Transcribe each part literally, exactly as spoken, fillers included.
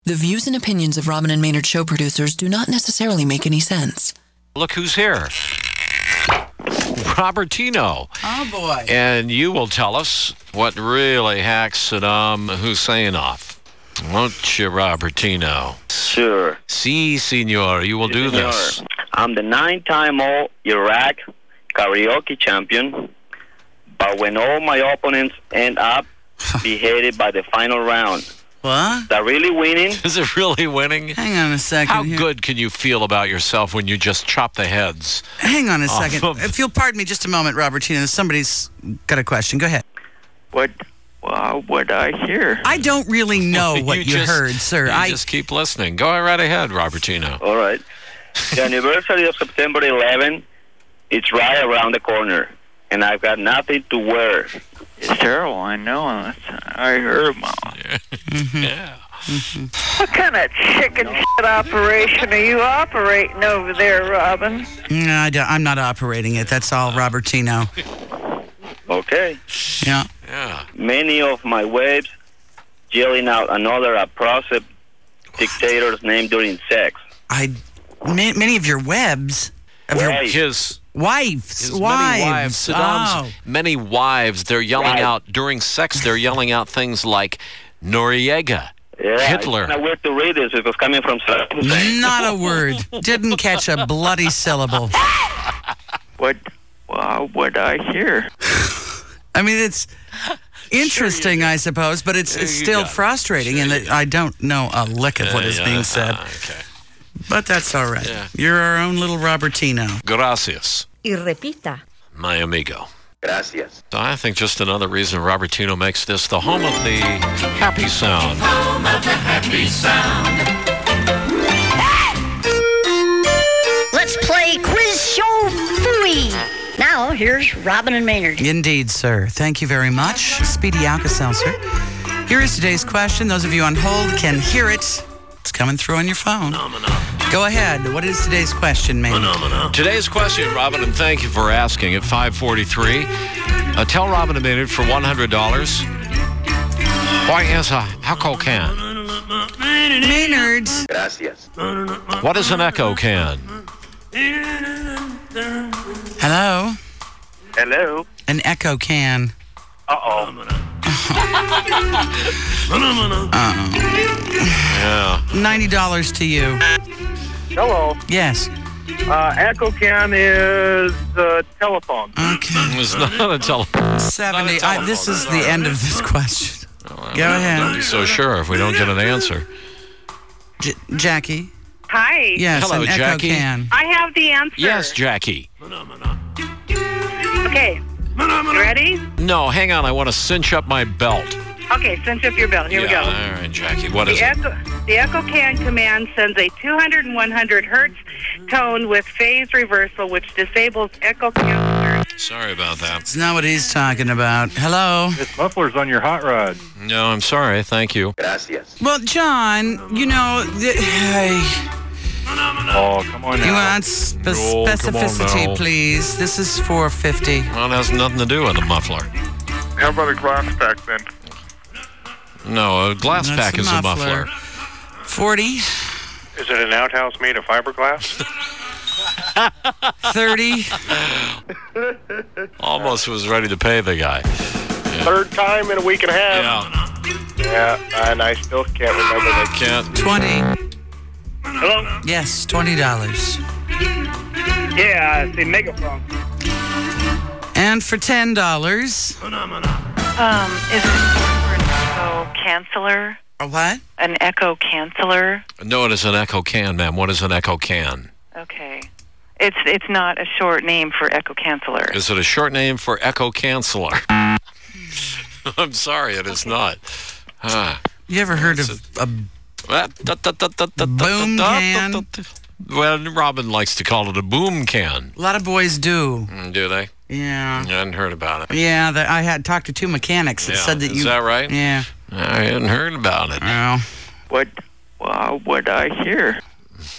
The views and opinions of Robin and Maynard show producers do not necessarily make any sense. Look who's here. Robertino. Oh, boy. And you will tell us what really hacks Saddam Hussein off. Won't you, Robertino? Sure. Si, senor. You will Si, do senor. this. I'm the nine-time All-Iraq karaoke champion, but when all my opponents end up beheaded by the final round, What? is that really winning? Is it really winning? Hang on a second. How here. good can you feel about yourself when you just chop the heads? Hang on a off second. of- If you'll pardon me just a moment, Robertino, somebody's got a question. Go ahead. What? Well, what I hear? I don't really know what you, just, heard, sir. You I just keep listening. Go right ahead, Robertino. All right. The anniversary of September eleventh, it's right around the corner, and I've got nothing to wear. It's terrible, I know. I heard about it. Mm-hmm. Yeah. What kind of chicken shit operation are you operating over there, Robin? No, I don't, I'm not operating it. That's all Robertino. Okay. Yeah. Yeah. Many of my waves yelling out another oppressive dictator's name during sex. I, ma- many of your webs, of your Right. His, wives, his wives. many wives, Saddam's Oh. many wives, they're yelling Right. out, during sex, they're yelling out things like Noriega, Yeah, Hitler. It's kind of weird to read this. It was coming from Saddam Hussein. Not a word. Didn't catch a bloody syllable. What? Well, what I hear? I mean, it's interesting, I suppose, but it's, Yeah, it's you still got it. frustrating in Sure that I don't know a lick of what Yeah, is yeah, being said. uh, okay. But that's all right. Yeah. You're our own little Robertino. Gracias, Y repita. my amigo. Gracias. So I think just another reason Robertino makes this the home of the happy sound. Home of the happy sound. Let's play Quiz Show Fooey. Now, here's Robin and Maynard. Indeed, sir. Thank you very much. Speedy Alka-Seltzer. Here is today's question. Those of you on hold can hear it. It's coming through on your phone. Go ahead. What is today's question, Maynard? Today's question, Robin, and thank you for asking at five forty-three. Uh, tell Robin a minute for one hundred dollars. Why is a echo can? Maynard. Gracias. What is an echo can? Hello? Hello. An echo can. Uh-oh. Yeah. ninety dollars to you. Hello. Yes. Uh, Echo Cam is uh, telephone. Okay. It's not a telephone. seventy. Not a I, this is telephone. the end of this question. Go Don't be ahead. so sure if we don't get an answer. J- Jackie? Hi. Yes, Hello, an echo Jackie. can. I have the answer. Yes, Jackie. Okay. You ready? No, hang on. I want to cinch up my belt. Okay, cinch up your belt. Here yeah, we go. all right, Jackie. What is The it? echo, the echo can command sends a two hundred and one hundred hertz tone with phase reversal, which disables echo cancelers. Sorry about that. It's not what he's talking about. Hello? It's mufflers on your hot rod. No, I'm sorry. Thank you. Gracias. Well, John, you know, th- hey, Oh, come on you now. want spe- Oh, come on specificity, now. please? This is four fifty. Well, it has nothing to do with a muffler. How about a glass pack then? No, a glass That's pack a is a muffler. forty, Is it an outhouse made of fiberglass? thirty. Almost was ready to pay the guy. Third time in a week and a half. Yeah, Yeah, and I still can't remember that. can't. twenty. Hello? Yes, twenty dollars. Yeah, it's the megaphone. And for ten dollars, Um, is it for an echo canceller? a what? An echo canceller? No, it is an echo can, ma'am. What is an echo can? Okay. It's it's not a short name for echo canceller. Is it a short name for echo canceller? I'm sorry, it is not. Ah. You ever heard of a Boom can? Well, Robin likes to call it a boom can. A lot of boys do. Mm, Do they? Yeah. I hadn't heard about it. Yeah, that I had talked to two mechanics that Yeah, said that is you. that right? Yeah. I hadn't heard about it. Well, What? Well, what I hear?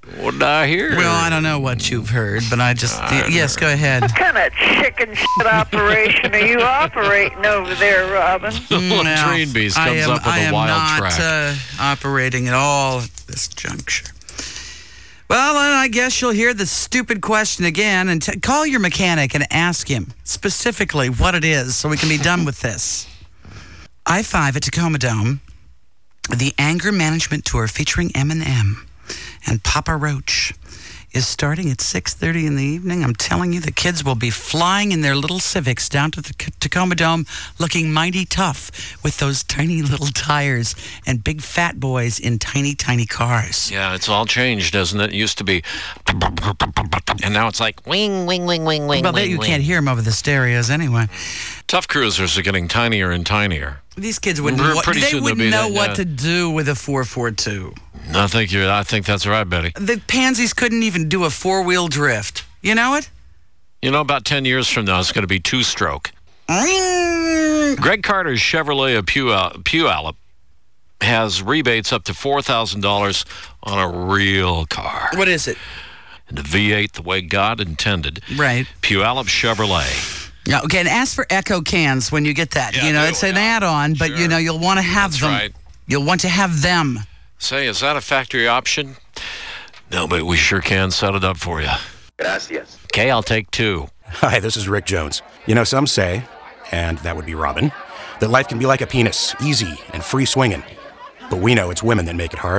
What did I hear? Well, I don't know what you've heard, but I just... I yes, go ahead. What kind of chicken shit operation are you operating over there, Robin? Latrine Beast comes I am, up with I a am wild not, track. Uh, operating at all at this juncture. Well, then I guess you'll hear the stupid question again and t- call your mechanic and ask him specifically what it is so we can be done with this. I five at Tacoma Dome, the Anger Management Tour featuring Eminem and Papa Roach is starting at six thirty in the evening. I'm telling you, the kids will be flying in their little Civics down to the Tacoma Dome looking mighty tough with those tiny little tires and big fat boys in tiny, tiny cars. Yeah, it's all changed, doesn't it? It used to be... And now it's like wing, wing, wing, wing, wing, Well, they, wing, you wing. can't hear them over the stereos anyway. Tough cruisers are getting tinier and tinier. These kids wouldn't, Pretty wa- soon they they'll wouldn't be know that, what uh, to do with a four forty-two. I think you're. I think that's right, Betty. The pansies couldn't even do a four-wheel drift. You know it? You know, about ten years from now, it's going to be two-stroke. Greg Carter's Chevrolet Puyallup, Puyallup has rebates up to four thousand dollars on a real car. What is it? And the V eight, the way God intended. Right. Puyallup Chevrolet. Yeah, okay, and ask for Echo cans when you get that. Yeah, you know, do, it's an yeah. add-on, but Sure. you know, you'll want to have That's them. right. You'll want to have them. Say, is that a factory option? No, but we sure can set it up for you. Gracias. Okay, I'll take two. Hi, this is Rick Jones. You know, some say, and that would be Robin, that life can be like a penis, easy and free swinging. But we know it's women that make it hard.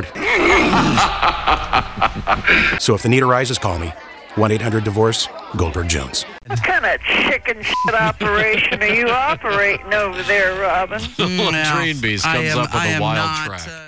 So if the need arises, call me. one eight hundred divorce, Goldberg Jones. What kind of chicken shit operation are you operating over there, Robin? Latrine Beast I comes am- up with I a am wild not, track. uh,